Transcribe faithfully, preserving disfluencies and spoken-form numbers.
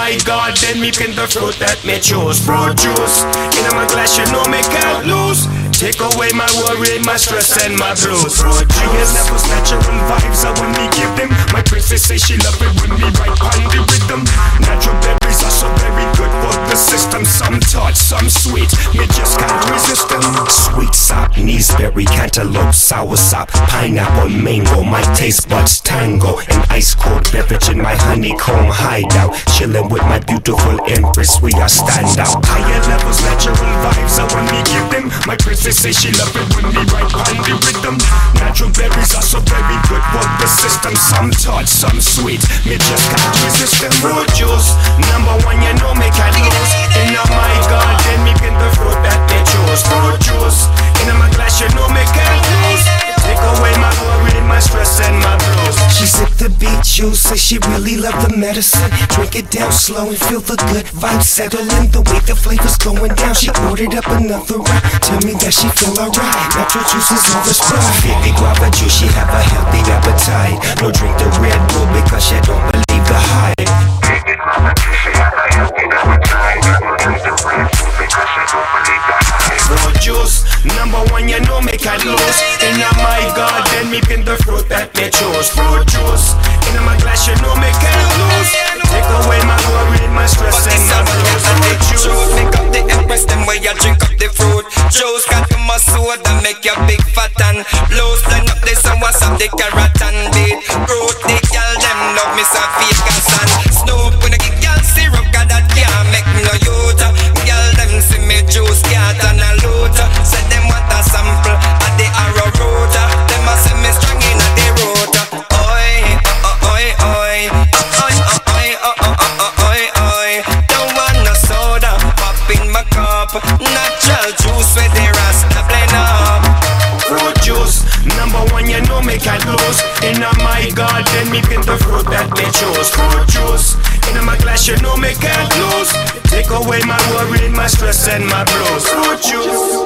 my garden, me pin the fruit that me choose. Fruit juice, in my glass, you know me can't lose. Take away my worry, my stress and my blues. Higher levels, natural vibes are when me give them. My princess say she love it when me right on the rhythm. Natural berries are so very good for the system. Some tart, some sweet, me just can't resist them. Sweet sop, kneesberry, cantaloupe, sour sop, pineapple, mango. My taste buds tango. An ice cold beverage in my honeycomb hideout. Chilling with my beautiful empress, we are stand out. Higher levels, natural vibes are when me give them. My princess they say she love it when me right on the rhythm. Natural berries are so very good for the system. Some tart, some sweet, me just can't resist them. Fruit juice, number one, you know me can't lose. In my garden, me pin the fruit that me choose. Fruit juice, in my glass, you know me can't lose. Take away my worry, my stress and my blues. She sipped the beet juice, say she really love the medicine. Drink it down slow and feel the good vibes settling. The way the flavor's going down, she ordered up another round. Tell me that she feel alright. Natural juice is over Sprite. Fifty guava juice, she have a healthy appetite. No drink the Red Bull because she don't believe the hype. Fifty guava juice, she have a healthy appetite. No drink the Red Bull because she don't believe the hype. Fruit juice, number one, you know me can't lose. In my garden, me pin the fruit that me choose. Fruit juice, in my glass, you know me can't lose. Take away my worry, my stress and my blues. Fruit juice, make up the empress, them way you drink up the fruit juice. Got to my soda, make you big fat and loose. Line up this and what's up the carrot and beet root. The girl them love me some Vegas and Snoop. When I get girl syrup, cause that can't make me no youth. Girl them see me juice, cat and a loot. Say them want a sample of the arrow root. Them a see me strong in a the root. Oi, oi, oi, oi, oi, oi, oi, oi, oi. Don't want no soda, pop in my cup. Natural juice with the Rasta blend up. Fruit juice, number one, you know me can't lose. In my garden, me pin the fruit that me choose. Fruit juice, in my glass, you know me can't lose. Take away my worry, my stress and my blues. Fruit juice.